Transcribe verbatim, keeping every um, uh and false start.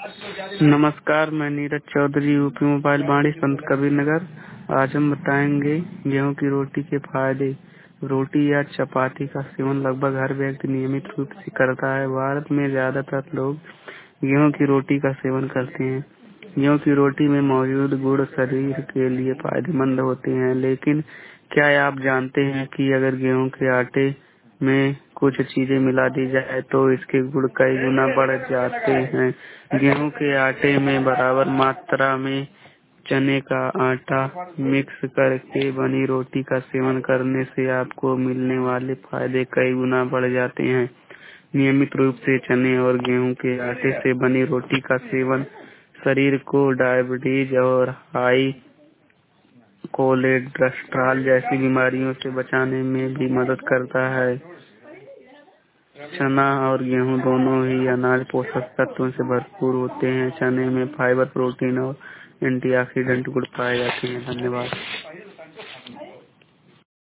नमस्कार, मैं Neeraj Chaudhary, UP mobile बाड़ी, संत कबीर नगर। आज हम बताएंगे गेहूं की रोटी के फायदे। रोटी या चपाती का सेवन लगभग हर व्यक्ति नियमित रूप से करता है। भारत में ज्यादातर लोग गेहूं की रोटी का सेवन करते हैं। गेहूं की रोटी में मौजूद गुण शरीर के लिए फायदेमंद होते हैं, लेकिन क्या आप जानते हैं कि अगर गेहूं के आटे में कुछ चीजें मिला दी जाए तो इसके गुण कई गुना बढ़ जाते हैं। गेहूं के आटे में बराबर मात्रा में चने का आटा मिक्स करके बनी रोटी का सेवन करने से आपको मिलने वाले फायदे कई गुना बढ़ जाते हैं। नियमित रूप से चने और गेहूं के आटे से बनी रोटी का सेवन शरीर को डायबिटीज और हाई कोलेस्ट्रॉल जैसी बीमारियों से बचाने में भी मदद करता है। चना और गेहूं दोनों ही अनाज पोषक तत्वों से भरपूर होते हैं। चने में फाइबर, प्रोटीन और एंटीऑक्सीडेंट गुण पाए जाते हैं। धन्यवाद।